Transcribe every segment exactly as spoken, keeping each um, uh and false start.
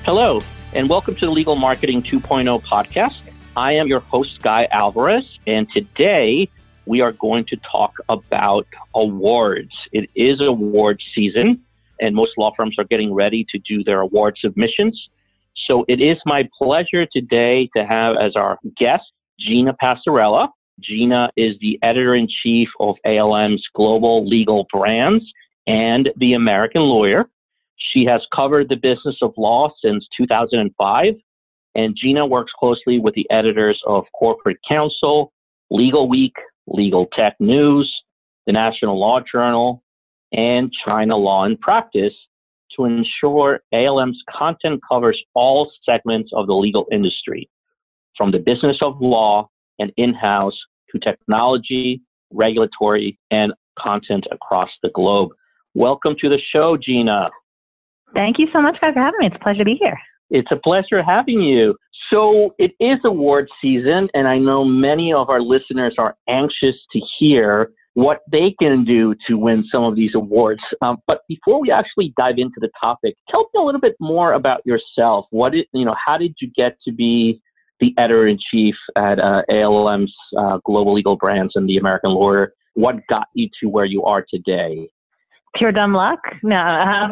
Hello, and welcome to the Legal Marketing two point oh podcast. I am your host, Guy Alvarez, and today we are going to talk about awards. It is award season, and most law firms are getting ready to do their award submissions. So it is my pleasure today to have as our guest, Gina Passarella. Gina is the editor-in-chief of A L M's Global Legal Brands and The American Lawyer. She has covered the business of law since two thousand five, and Gina works closely with the editors of Corporate Counsel, Legal Week, Legal Tech News, the National Law Journal, and China Law and Practice to ensure A L M's content covers all segments of the legal industry, from the business of law and in-house to technology, regulatory, and content across the globe. Welcome to the show, Gina. Thank you so much, guys, for having me. It's a pleasure to be here. It's a pleasure having you. So it is award season, and I know many of our listeners are anxious to hear what they can do to win some of these awards. Um, but before we actually dive into the topic, tell me a little bit more about yourself. What did, you know, how did you get to be the editor-in-chief at uh, A L M's uh, Global Legal Brands and The American Lawyer? What got you to where you are today? Pure dumb luck? No. Um,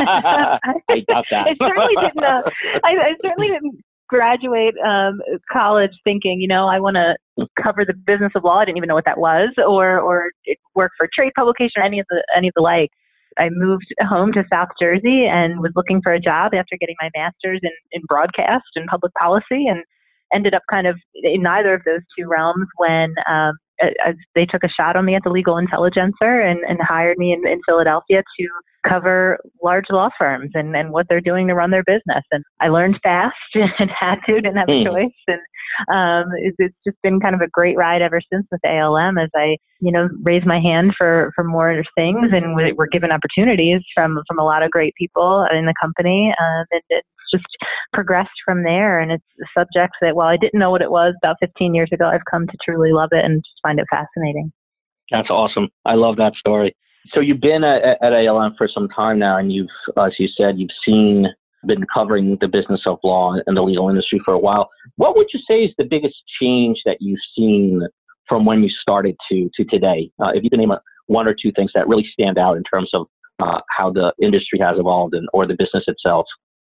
I doubt that. I certainly didn't. Uh, I, I certainly didn't graduate um, college thinking, you know, I want to cover the business of law. I didn't even know what that was, or or work for a trade publication, or any of the any of the like. I moved home to South Jersey and was looking for a job after getting my master's in, in broadcast and public policy, and ended up kind of in neither of those two realms when um, uh, they took a shot on me at the Legal Intelligencer and, and hired me in, in Philadelphia to cover large law firms and, and what they're doing to run their business. And I learned fast and had to, didn't have a choice. And um, it's, it's just been kind of a great ride ever since with A L M as I, you know, raise my hand for, for more things. And we're given opportunities from, from a lot of great people in the company. Um, and it's just progressed from there. And it's subjects that, while I didn't know what it was about fifteen years ago, I've come to truly love it and just find it fascinating. That's awesome. I love that story. So you've been at, at A L M for some time now, and you've, as you said, you've seen, been covering the business of law and the legal industry for a while. What would you say is the biggest change that you've seen from when you started to to today? Uh, if you can name a, one or two things that really stand out in terms of uh, how the industry has evolved and, or the business itself.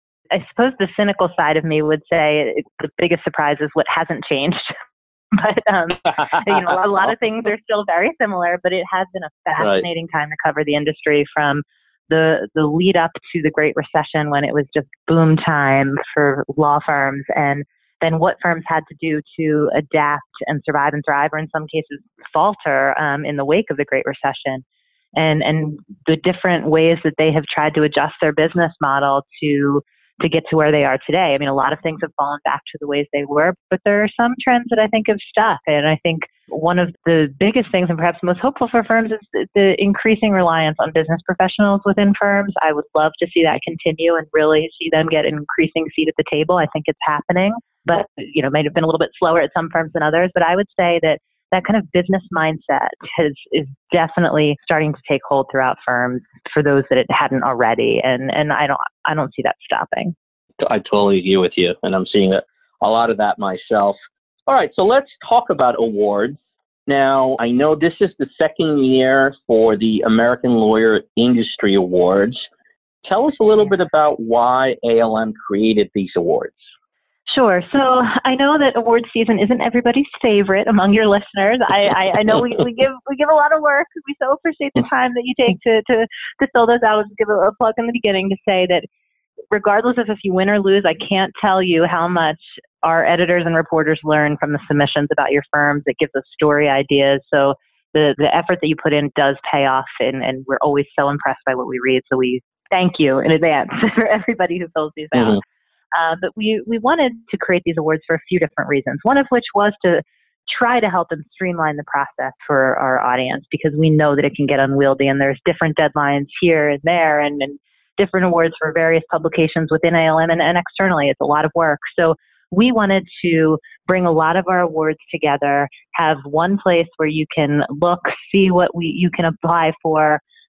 I suppose the cynical side of me would say it, the biggest surprise is what hasn't changed. But, um, you know, a lot of things are still very similar, but it has been a fascinating right. time to cover the industry, from the, the lead up to the Great Recession, when it was just boom time for law firms, and then what firms had to do to adapt and survive and thrive, or in some cases falter um, in the wake of the Great Recession, and, and the different ways that they have tried to adjust their business model to to get to where they are today. I mean, a lot of things have fallen back to the ways they were, but there are some trends that I think have stuck. And I think one of the biggest things, and perhaps most hopeful for firms, is the increasing reliance on business professionals within firms. I would love to see that continue and really see them get an increasing seat at the table. I think it's happening, but, you know, it might have been a little bit slower at some firms than others. But I would say that that kind of business mindset has, is definitely starting to take hold throughout firms for those that it hadn't already. And, and I don't, I don't see that stopping. I totally agree with you. And I'm seeing a, a lot of that myself. All right. So let's talk about awards. Now, I know this is the second year for the American Lawyer Industry Awards. Tell us a little bit about why A L M created these awards. Sure. So I know that award season isn't everybody's favorite among your listeners. I, I, I know we, we give we give a lot of work. We so appreciate the time that you take to to, to fill those out. I'll just give a, a plug in the beginning to say that regardless of if you win or lose, I can't tell you how much our editors and reporters learn from the submissions about your firms. It gives us story ideas. So the, the effort that you put in does pay off, and, and we're always so impressed by what we read. So we thank you in advance for everybody who fills these out. Mm-hmm. Uh, but we, we wanted to create these awards for a few different reasons. One of which was to try to help and streamline the process for our audience, because we know that it can get unwieldy and there's different deadlines here and there, and, and different awards for various publications within A L M and, and externally. It's a lot of work. So we wanted to bring a lot of our awards together, have one place where you can look, see what we you can apply for,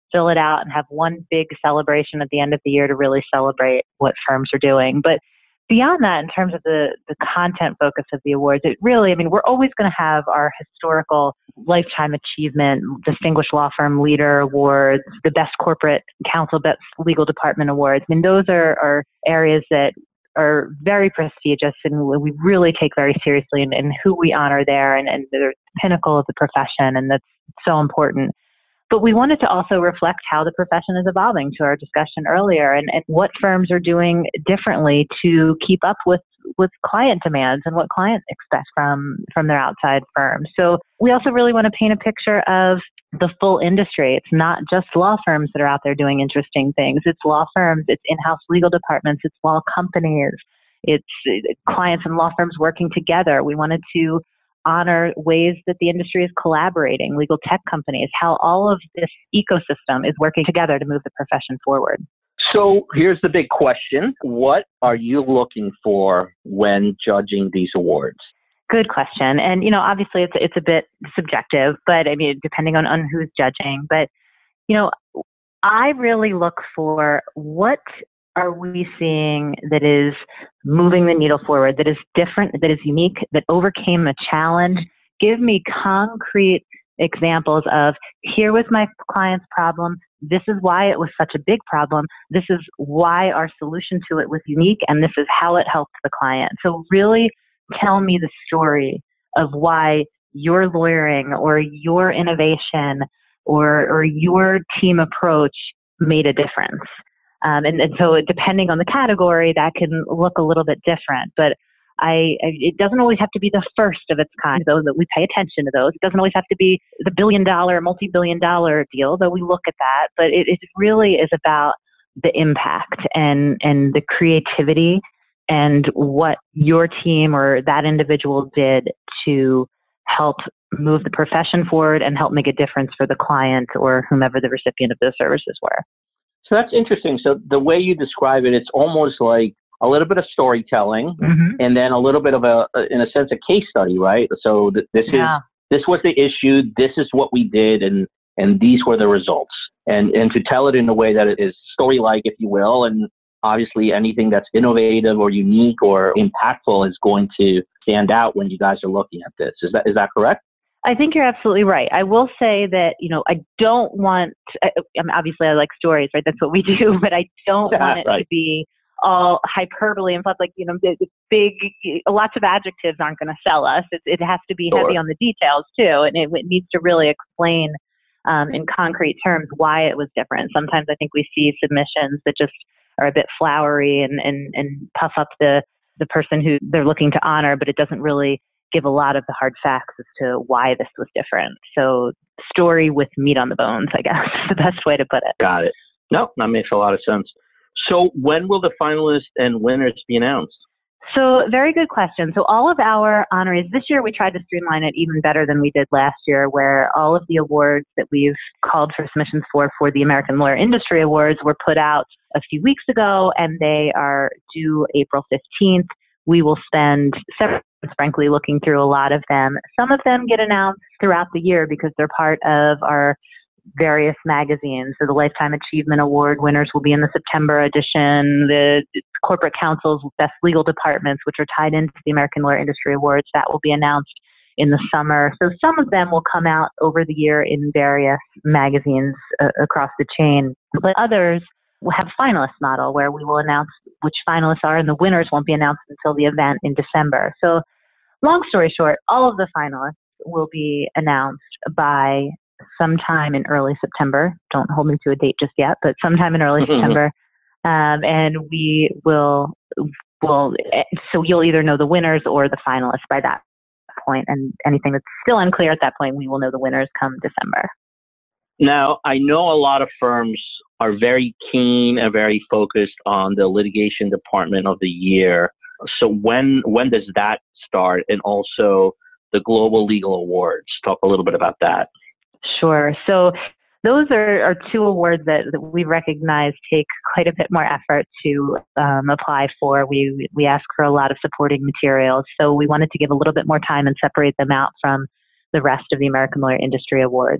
fill it out and have one big celebration at the end of the year to really celebrate what firms are doing. But beyond that, in terms of the, the content focus of the awards, it really, I mean, we're always going to have our historical lifetime achievement, Distinguished Law Firm Leader Awards, the Best Corporate Counsel, Best Legal Department Awards. I mean, those are, are areas that are very prestigious and we really take very seriously in, in who we honor there, and, and they're the pinnacle of the profession, and that's so important. But we wanted to also reflect how the profession is evolving, to our discussion earlier, and, and what firms are doing differently to keep up with, with client demands and what clients expect from, from their outside firms. So we also really want to paint a picture of the full industry. It's not just law firms that are out there doing interesting things. It's law firms, it's in-house legal departments, it's law companies, it's clients and law firms working together. We wanted to honor ways that the industry is collaborating, legal tech companies, how all of this ecosystem is working together to move the profession forward. So here's the big question. What are you looking for when judging these awards? Good question. And, you know, obviously it's, it's a bit subjective, but I mean, depending on, on who's judging, but, you know, I really look for what are we seeing that is moving the needle forward, that is different, that is unique, that overcame a challenge. Give me concrete examples of, here was my client's problem. This is why it was such a big problem. This is why our solution to it was unique, and this is how it helped the client. So really tell me the story of why your lawyering or your innovation or, or your team approach made a difference. Um, and, and so depending on the category, that can look a little bit different. But I, I, it doesn't always have to be the first of its kind, though, that we pay attention to those. It doesn't always have to be the billion dollar, multi-billion dollar deal, though we look at that. But it, it really is about the impact and, and the creativity and what your team or that individual did to help move the profession forward and help make a difference for the client or whomever the recipient of those services were. So that's interesting. So the way you describe it, it's almost like a little bit of storytelling, mm-hmm. and then a little bit of a, in a sense, a case study, right? So th- this yeah. is this was the issue. This is what we did, and and these were the results. And and to tell it in a way that it is story-like, if you will, and obviously anything that's innovative or unique or impactful is going to stand out when you guys are looking at this. Is that is that correct? I think you're absolutely right. I will say that, you know, I don't want, I mean, obviously I like stories, right? That's what we do, but I don't yeah, want it right. to be all hyperbole and fluff, like, you know, the, the big, lots of adjectives aren't going to sell us. It, it has to be sure. heavy on the details too. And it, it needs to really explain um, in concrete terms why it was different. Sometimes I think we see submissions that just are a bit flowery and, and, and puff up the, the person who they're looking to honor, but it doesn't really give a lot of the hard facts as to why this was different. So story with meat on the bones, I guess, is the best way to put it. Got it. No, that makes a lot of sense. So when will the finalists and winners be announced? So very good question. So all of our honorees, this year we tried to streamline it even better than we did last year, where all of the awards that we've called for submissions for, for the American Lawyer Industry Awards were put out a few weeks ago, and they are due April fifteenth. We will spend several months, frankly, looking through a lot of them. Some of them get announced throughout the year because they're part of our various magazines. So the Lifetime Achievement Award winners will be in the September edition. The Corporate Counsel's Best Legal Departments, which are tied into the American Lawyer Industry Awards, that will be announced in the summer. So some of them will come out over the year in various magazines uh, across the chain. But others will have a finalist model where we will announce which finalists are, and the winners won't be announced until the event in December. So long story short, all of the finalists will be announced by sometime in early September. Don't hold me to a date just yet, but sometime in early September. Um, and we will, will, so you'll either know the winners or the finalists by that point. And anything that's still unclear at that point, we will know the winners come December. Now, I know a lot of firms are very keen and very focused on the litigation department of the year. So when when does that start? And also the Global Legal Awards. Talk a little bit about that. Sure. So those are, are two awards that, that we recognize take quite a bit more effort to um, apply for. We we ask for a lot of supporting materials. So we wanted to give a little bit more time and separate them out from the rest of the American Lawyer Industry Awards.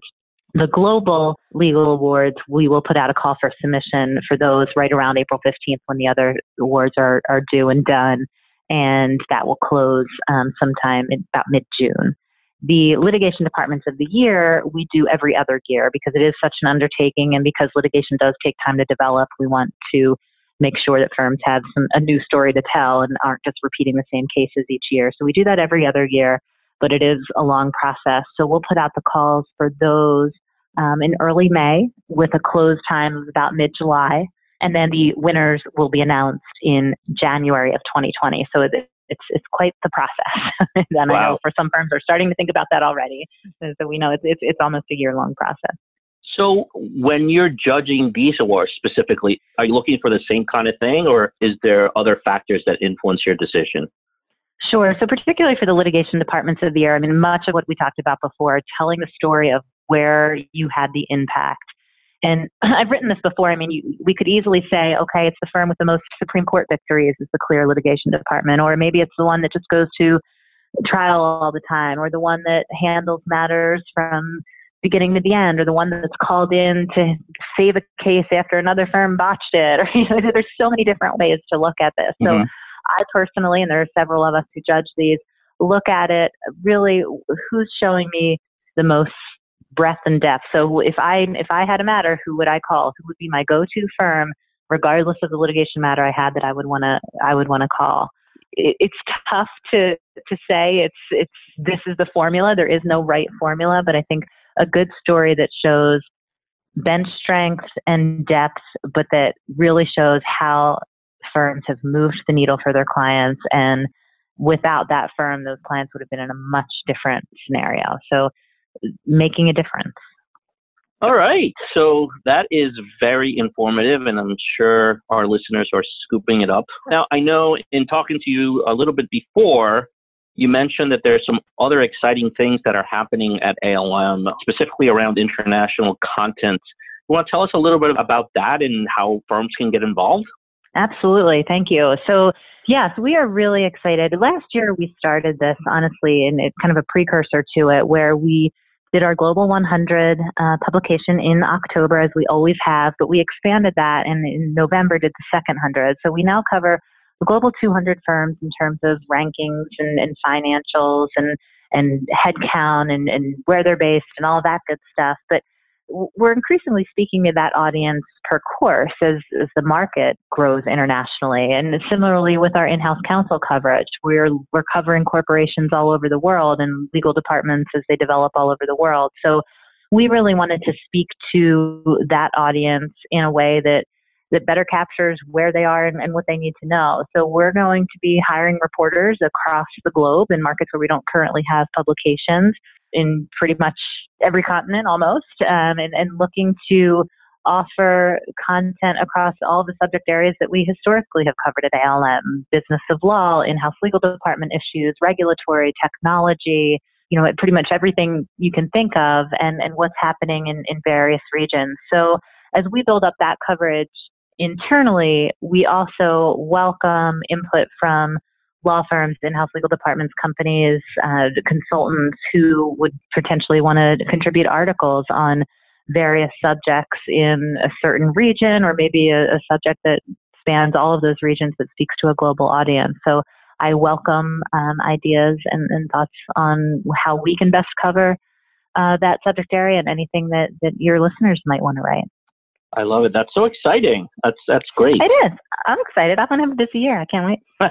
The global legal awards, we will put out a call for submission for those right around April fifteenth when the other awards are, are due and done. And that will close um, sometime in about mid-June. The litigation departments of the year, we do every other year because it is such an undertaking, and because litigation does take time to develop, we want to make sure that firms have some, a new story to tell and aren't just repeating the same cases each year. So we do that every other year, but it is a long process. So we'll put out the calls for those um, in early May with a close time of about mid-July. And then the winners will be announced in January of twenty twenty. So it, it's it's quite the process. And wow. I know for some firms are starting to think about that already. So we know it's it's, it's almost a year-long process. So when you're judging these awards specifically, are you looking for the same kind of thing, or is there other factors that influence your decision? Sure. So particularly for the litigation departments of the year, I mean, much of what we talked about before, telling the story of where you had the impact. And I've written this before. I mean, you, we could easily say, okay, it's the firm with the most Supreme Court victories is the clear litigation department, or maybe it's the one that just goes to trial all the time, or the one that handles matters from beginning to the end, or the one that's called in to save a case after another firm botched it. Or, you know, there's so many different ways to look at this. So mm-hmm. I personally, and there are several of us who judge these, look at it really, who's showing me the most breadth and depth. So if I if I had a matter, who would I call? Who would be my go-to firm, regardless of the litigation matter I had that I would want to I would want to call? It, it's tough to to say. It's it's this is the formula. There is no right formula, but I think a good story that shows bench strength and depth, but that really shows how firms have moved the needle for their clients. And without that firm, those clients would have been in a much different scenario. So making a difference. All right. So that is very informative, and I'm sure our listeners are scooping it up. Now, I know in talking to you a little bit before, you mentioned that there's some other exciting things that are happening at A L M, specifically around international content. You want to tell us a little bit about that and how firms can get involved? Absolutely. Thank you. So, yes, we are really excited. Last year, we started this, honestly, and it's kind of a precursor to it, where we did our Global one hundred uh, publication in October, as we always have, but we expanded that and in November did the second one hundred. So we now cover the Global two hundred firms in terms of rankings and, and financials and, and headcount and, and where they're based and all that good stuff. But we're increasingly speaking to that audience per course as, as the market grows internationally. And similarly with our in-house counsel coverage, we're we're covering corporations all over the world and legal departments as they develop all over the world. So we really wanted to speak to that audience in a way that that better captures where they are and, and what they need to know. So we're going to be hiring reporters across the globe in markets where we don't currently have publications, in pretty much every continent almost, um, and, and looking to offer content across all the subject areas that we historically have covered at A L M: business of law, in-house legal department issues, regulatory, technology, you know, pretty much everything you can think of, and, and what's happening in, in various regions. So as we build up that coverage internally, we also welcome input from law firms, in-house legal departments, companies, uh, consultants who would potentially want to contribute articles on various subjects in a certain region, or maybe a, a subject that spans all of those regions but speaks to a global audience. So I welcome um, ideas and, and thoughts on how we can best cover uh, that subject area and anything that, that your listeners might want to write. I love it. That's so exciting. That's that's great. It is. I'm excited. I'm going to have a busy year. I can't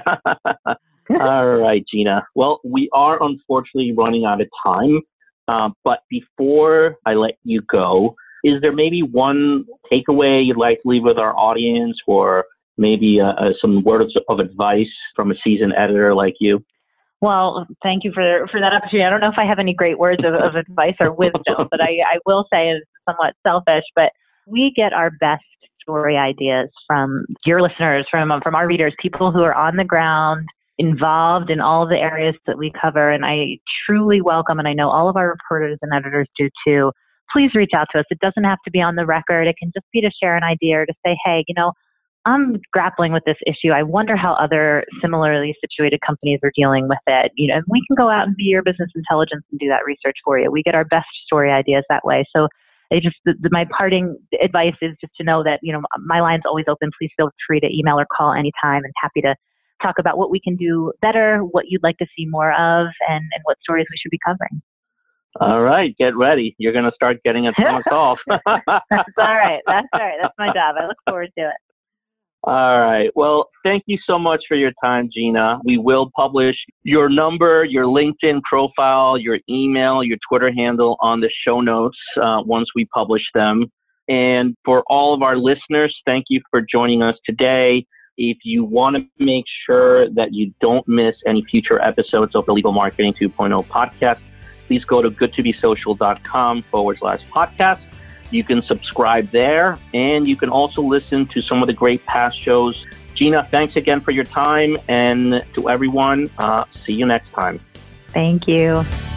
wait. All right, Gina. Well, we are unfortunately running out of time. Uh, but before I let you go, is there maybe one takeaway you'd like to leave with our audience, or maybe uh, uh, some words of advice from a seasoned editor like you? Well, thank you for for that opportunity. I don't know if I have any great words of, of advice or wisdom, but I, I will say it's somewhat selfish, but we get our best story ideas from your listeners, from from our readers, people who are on the ground, involved in all of the areas that we cover. And I truly welcome, and I know all of our reporters and editors do too, please reach out to us. It doesn't have to be on the record. It can just be to share an idea or to say, hey, you know, I'm grappling with this issue. I wonder how other similarly situated companies are dealing with it. You know, we can go out and be your business intelligence and do that research for you. We get our best story ideas that way. So I just the, the, my parting advice is just to know that, you know, my line's always open. Please feel free to email or call anytime, and happy to talk about what we can do better, what you'd like to see more of, and, and what stories we should be covering. All right, get ready. You're going to start getting a ton of calls. That's all right. That's all right. That's my job. I look forward to it. All right. Well, thank you so much for your time, Gina. We will publish your number, your LinkedIn profile, your email, your Twitter handle on the show notes uh, once we publish them. And for all of our listeners, thank you for joining us today. If you want to make sure that you don't miss any future episodes of the Legal Marketing two point oh podcast, please go to goodtobesocial.com forward slash podcast. You can subscribe there, and you can also listen to some of the great past shows. Gina, thanks again for your time, and to everyone, uh, see you next time. Thank you.